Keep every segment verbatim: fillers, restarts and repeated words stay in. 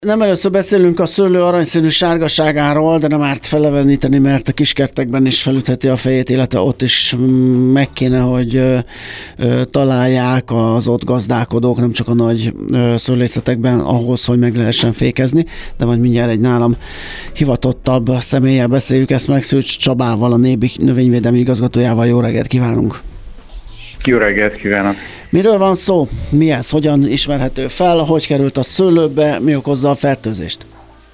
Nem először beszélünk a szőlő aranyszínű sárgaságáról, de nem árt feleveníteni, mert a kiskertekben is felütheti a fejét, illetve ott is meg kéne, hogy ö, ö, találják az ott gazdálkodók, nem csak a nagy ö, szőlészetekben ahhoz, hogy meg lehessen fékezni, de majd mindjárt egy nálam hivatottabb személlyel beszéljük ezt meg, Szűcs Csabával, a Nébi növényvédelmi igazgatójával. Jó reggelt kívánunk! Jó reggelt kívánok! Miről van szó? Mi ez? Hogyan ismerhető fel? Hogy került a szőlőbe? Mi okozza a fertőzést?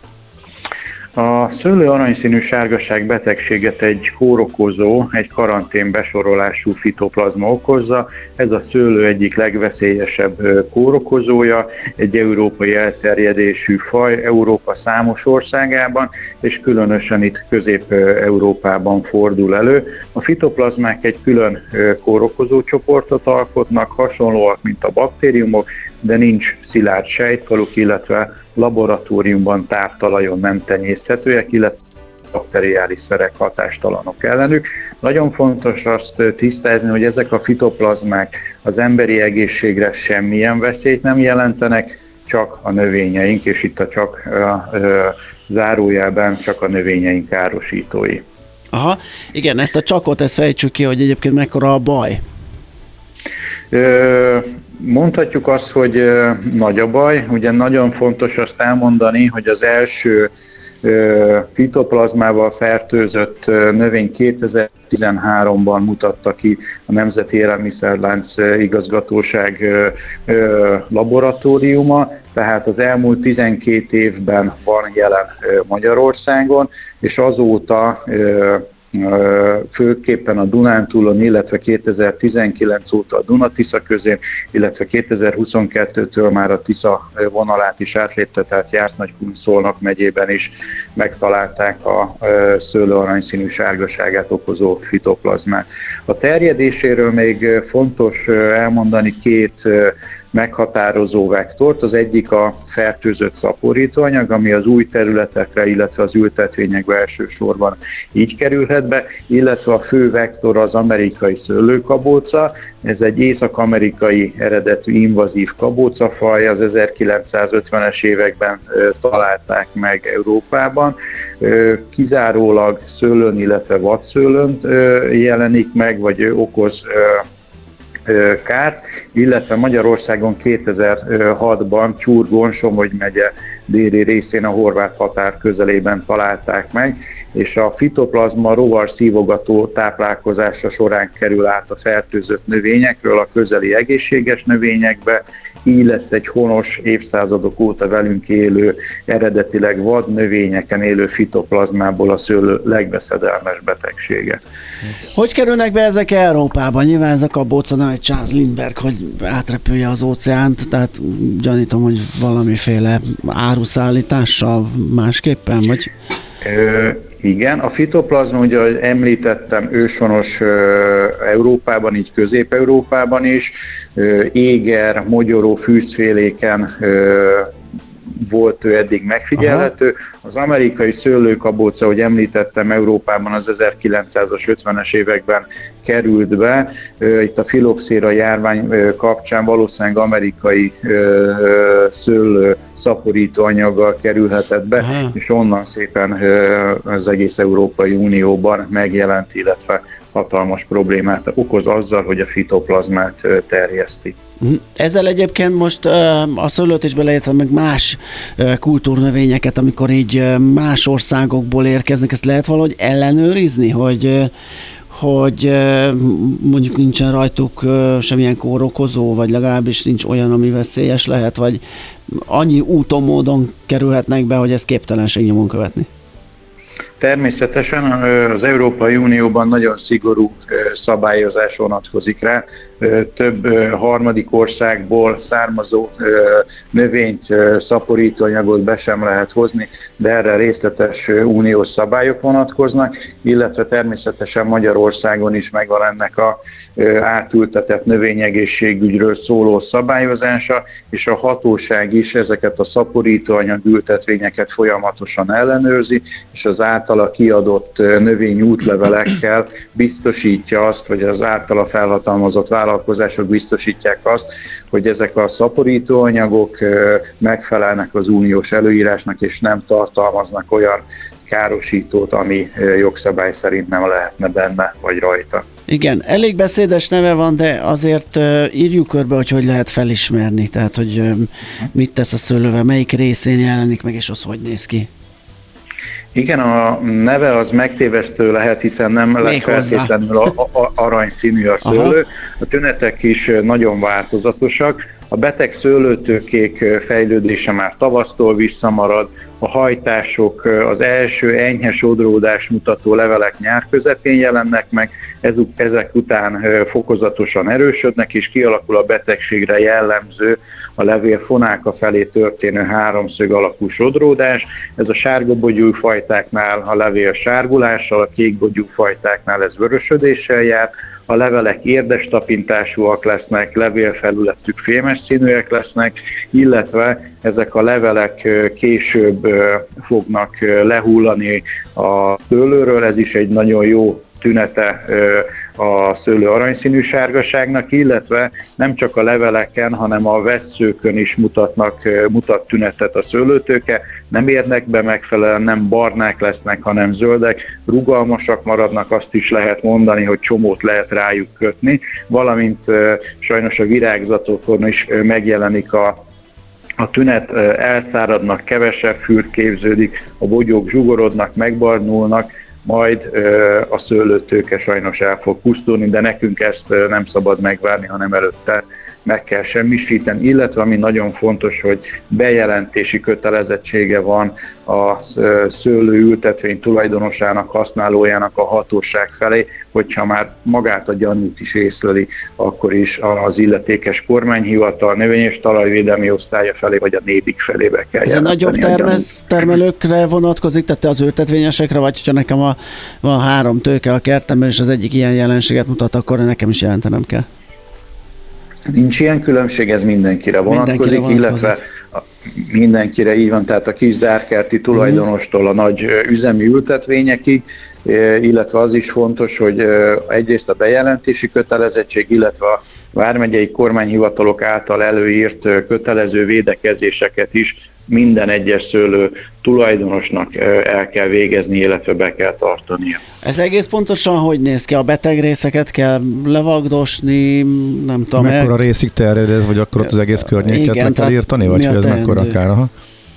A szőlő aranyszínű sárgaság betegséget egy kórokozó, egy karantén besorolású fitoplazma okozza. Ez a szőlő egyik legveszélyesebb kórokozója, egy európai elterjedésű faj Európa számos országában, és különösen itt Közép-Európában fordul elő. A fitoplazmák egy külön kórokozó csoportot alkotnak, hasonlóak, mint a baktériumok, de nincs szilárd sejtfaluk, illetve laboratóriumban táptalajon nem tenyészthetőek, illetve bakteriális szerek hatástalanok ellenük. Nagyon fontos azt tisztázni, hogy ezek a fitoplazmák az emberi egészségre semmilyen veszélyt nem jelentenek, csak a növényeink, és itt a csak a, a, zárójelben csak a növényeink károsítói. Aha, igen, ezt a csakot, ezt fejtsük ki, hogy egyébként mekkora a baj. Ö, mondhatjuk azt, hogy nagy a baj. Ugye nagyon fontos azt elmondani, hogy az első ö, fitoplazmával fertőzött növény kétezer-tizenháromban mutatta ki a Nemzeti Élelmiszerlánc Igazgatóság ö, ö, laboratóriuma, tehát az elmúlt tizenkét évben van jelen Magyarországon, és azóta ö, főképpen a Dunántúlon, illetve kétezer-tizenkilenc óta a Duna-Tisza közén, illetve kétezer-huszonkettőtől már a Tisza vonalát is átlépte, tehát Jász-Nagykun-Szolnok megyében is megtalálták a szőlő aranyszínű sárgaságát okozó fitoplazmát. A terjedéséről még fontos elmondani két meghatározó vektort. Az egyik a fertőzött szaporítóanyag, ami az új területekre, illetve az ültetvényekbe elsősorban így kerülhet be, illetve a fő vektor az amerikai szőlőkabóca. Ez egy észak-amerikai eredetű invazív kabócafaj, az ezerkilencszázötvenes években találták meg Európában. Kizárólag szőlőn, illetve vadszőlőn jelenik meg, vagy okoz kárt, illetve Magyarországon kétezer-hatban Csurgón, Somogy megye déli részén a horvát határ közelében találták meg, és a fitoplazma rovar szívogató táplálkozása során kerül át a fertőzött növényekről a közeli egészséges növényekbe, így lett egy honos, évszázadok óta velünk élő, eredetileg vad növényeken élő fitoplazmából a szőlő legveszedelmes betegsége. Hogy kerülnek be ezek Európában? Nyilván ezek a kabóca nem egy Charles Lindbergh, hogy átrepülje az óceánt, tehát gyanítom, hogy valamiféle áruszállítással másképpen, vagy... Ö, igen, a fitoplazma, ugye, ahogy említettem, őshonos Európában, így Közép-Európában is, éger, mogyoró, fűzféléken volt ő eddig megfigyelhető. Aha. Az amerikai szőlőkabóca, ahogy említettem, Európában az ezerkilencszázötvenes években került be. Itt a filoxéra járvány kapcsán valószínűleg amerikai szőlő szaporítóanyaggal kerülhetett be, aha, és onnan szépen az egész Európai Unióban megjelent, illetve hatalmas problémát okoz azzal, hogy a fitoplazmát terjeszti. Ezzel egyébként most a szőlőt is beleértve, meg más kultúrnövényeket, amikor így más országokból érkeznek, ezt lehet valahogy ellenőrizni, hogy hogy mondjuk nincsen rajtuk semmilyen kórokozó, vagy legalábbis nincs olyan, ami veszélyes lehet, vagy annyi úton, módon kerülhetnek be, hogy ez képtelenség nyomon követni? Természetesen az Európai Unióban nagyon szigorú szabályozás vonatkozik rá. Több harmadik országból származó növényt, szaporítóanyagot be sem lehet hozni, de erre részletes uniós szabályok vonatkoznak, illetve természetesen Magyarországon is megvan ennek a átültetett növényegészségügyről szóló szabályozása, és a hatóság is ezeket a szaporítóanyag ültetvényeket folyamatosan ellenőrzi, és az át általa kiadott növényi útlevelekkel biztosítja azt, vagy az általa felhatalmazott vállalkozások biztosítják azt, hogy ezek a szaporítóanyagok megfelelnek az uniós előírásnak, és nem tartalmaznak olyan károsítót, ami jogszabály szerint nem lehetne benne vagy rajta. Igen, elég beszédes neve van, de azért uh, írjuk körbe, hogy hogy lehet felismerni, tehát hogy uh, mit tesz a szőlővel, melyik részén jelenik meg, és az hogy néz ki. Igen, a neve az megtévesztő lehet, hiszen nem lesz feltétlenül a, a, aranyszínű a szőlő. Aha. A tünetek is nagyon változatosak. A beteg szőlőtőkék fejlődése már tavasztól visszamarad, a hajtások, az első enyhe sodródás mutató levelek nyár közepén jelennek meg, ezek után fokozatosan erősödnek, és kialakul a betegségre jellemző a levél fonáka felé történő háromszög alakú sodródás. Ez a sárga bogyú fajtáknál a levél sárgulással, a kék bogyú fajtáknál ez vörösödéssel jár, a levelek érdes tapintásúak lesznek, levélfelületük fémes színűek lesznek, illetve ezek a levelek később fognak lehullani a szőlőről, ez is egy nagyon jó tünete a szőlő aranyszínű sárgaságnak, illetve nem csak a leveleken, hanem a vesszőkön is mutatnak, mutat tünetet a szőlőtőke, nem érnek be megfelelően, nem barnák lesznek, hanem zöldek, rugalmasak maradnak, azt is lehet mondani, hogy csomót lehet rájuk kötni, valamint sajnos a virágzatokon is megjelenik a A tünet, elszáradnak, kevesebb fürt képződik, a bogyók zsugorodnak, megbarnulnak, majd a szőlőtőke sajnos el fog pusztulni, de nekünk ezt nem szabad megvárni, hanem előtte meg kell semmisíteni, illetve ami nagyon fontos, hogy bejelentési kötelezettsége van a szőlőültetvény tulajdonosának, használójának a hatóság felé, hogyha már magát a gyanút is észleli, akkor is az illetékes kormányhivatal, növény- és talajvédelmi osztálya felé, vagy a nébik felébe kell jelenteni. Ez a nagyobb termesz, termelőkre vonatkozik, tehát az ültetvényesekre, vagy hogyha nekem a, van három tőke a kertemben, és az egyik ilyen jelenséget mutat, akkor nekem is jelentenem kell. Nincs ilyen különbség, ez mindenkire vonatkozik, mindenkire illetve mindenkire így van, tehát a kis zárkerti tulajdonostól a nagy üzemi ültetvényekig, illetve az is fontos, hogy egyrészt a bejelentési kötelezettség, illetve a vármegyei kormányhivatalok által előírt kötelező védekezéseket is minden egyes szőlő tulajdonosnak el kell végezni, illetve be kell tartania. Ez egész pontosan hogy néz ki? A beteg részeket kell levagdosni, nem tudom. Mekkora el... részig terjed ez, vagy akkor ott az egész környéket le kell írtani, vagy hogy ez mekkora akár? Aha.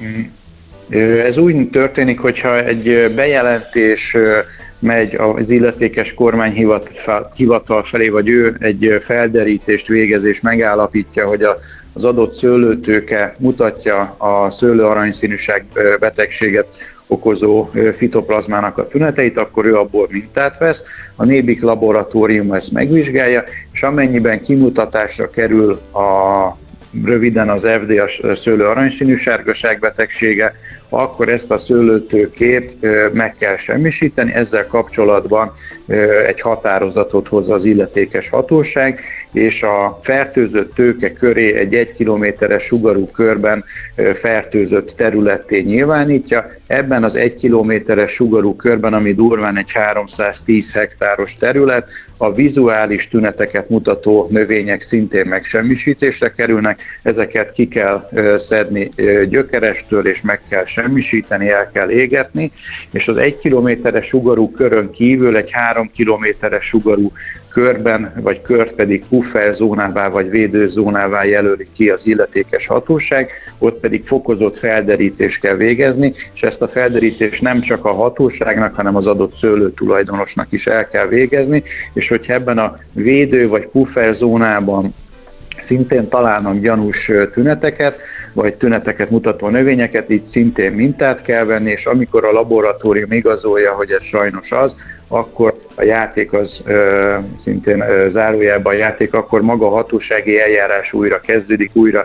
Ez úgy történik, hogyha egy bejelentés megy az illetékes kormányhivatal felé, vagy ő egy felderítést végez és megállapítja, hogy a az adott szőlőtőke mutatja a szőlő aranyszínűség betegséget okozó fitoplazmának a tüneteit, akkor ő abból mintát vesz, a nébik laboratórium ezt megvizsgálja, és amennyiben kimutatásra kerül a röviden az ef dé, a szőlő aranyszínű sárgaság betegsége, akkor ezt a szőlőtőkét meg kell semmisíteni, ezzel kapcsolatban egy határozatot hoz az illetékes hatóság, és a fertőzött tőke köré egy egy kilométeres sugarú körben fertőzött területté nyilvánítja. Ebben az egy kilométeres sugarú körben, ami durván egy háromszáztíz hektáros terület, a vizuális tüneteket mutató növények szintén megsemmisítésre kerülnek, ezeket ki kell szedni gyökerestől, és meg kell semmisíteni, el kell égetni, és az egy kilométeres sugarú körön kívül egy három kilométeres sugarú körben, vagy kört pedig pufferzónává vagy védőzónává jelöli ki az illetékes hatóság, ott pedig fokozott felderítést kell végezni, és ezt a felderítést nem csak a hatóságnak, hanem az adott szőlő tulajdonosnak is el kell végezni, és hogyha ebben a védő vagy pufferzónában szintén találnak gyanús tüneteket, vagy tüneteket mutató növényeket, így szintén mintát kell venni, és amikor a laboratórium igazolja, hogy ez sajnos az, akkor a játék az ö, szintén ö, zárójelben a játék, akkor maga a hatósági eljárás újra kezdődik, újra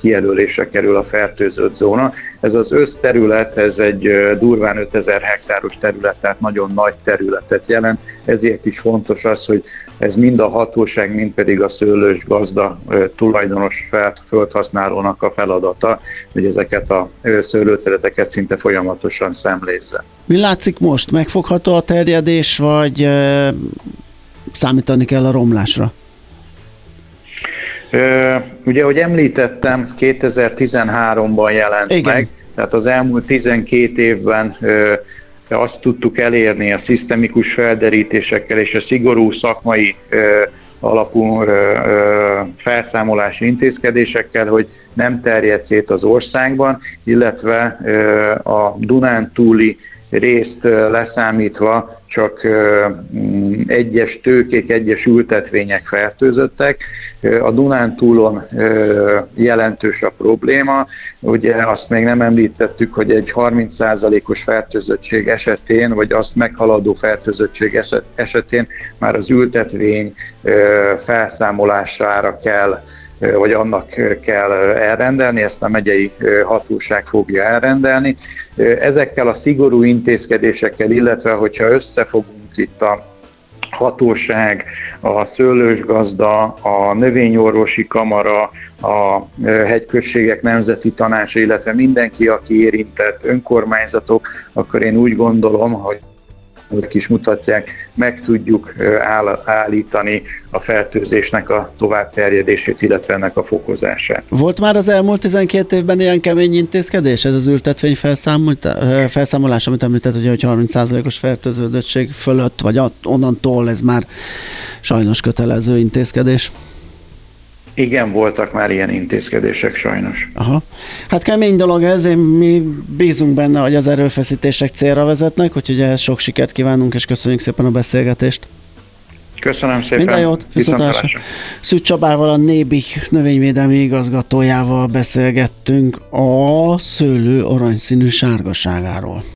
kijelölésre kerül a fertőzött zóna. Ez az összterület, ez egy durván ötezer hektáros terület, tehát nagyon nagy területet jelent, ezért is fontos az, hogy ez mind a hatóság, mind pedig a szőlős gazda tulajdonos földhasználónak a feladata, hogy ezeket a szőlőterületeket szinte folyamatosan szemlézze. Mi látszik most? Megfogható a terjedés, vagy e, számítani kell a romlásra? Ö, ugye, ahogy említettem, kétezer-tizenháromban jelent Igen. meg, tehát az elmúlt tizenkét évben ö, azt tudtuk elérni a szisztemikus felderítésekkel és a szigorú szakmai ö, alapú ö, ö, felszámolási intézkedésekkel, hogy nem terjed szét az országban, illetve ö, a Dunántúli részt ö, leszámítva csak ö, egyes tőkék, egyes ültetvények fertőzöttek. A Dunántúlon ö, jelentős a probléma. Ugye azt még nem említettük, hogy egy harminc százalékos fertőzöttség esetén, vagy azt meghaladó fertőzöttség esetén már az ültetvény ö, felszámolására kell, ö, vagy annak kell elrendelni, ezt a megyei hatóság fogja elrendelni. Ezekkel a szigorú intézkedésekkel, illetve hogyha összefogunk itt a hatóság, a szőlősgazda, a növényorvosi kamara, a hegyközségek nemzeti tanácsa, illetve mindenki, aki érintett, önkormányzatok, akkor én úgy gondolom, hogy ők is mutatják, meg tudjuk áll, állítani a fertőzésnek a továbbterjedését, illetve ennek a fokozását. Volt már az elmúlt tizenkét évben ilyen kemény intézkedés? Ez az ültetvény felszámolás, amit említett, hogy harminc százalékos fertőződöttség fölött, vagy onnantól ez már sajnos kötelező intézkedés? Igen, voltak már ilyen intézkedések sajnos. Aha. Hát kemény dolog ez, én mi bízunk benne, hogy az erőfeszítések célra vezetnek, úgyhogy ehhez sok sikert kívánunk, és köszönjük szépen a beszélgetést. Köszönöm szépen. Minden jót, viszontlátásra. Szűcs Csabával, a Nébih növényvédelmi igazgatójával beszélgettünk a szőlő aranyszínű sárgaságáról.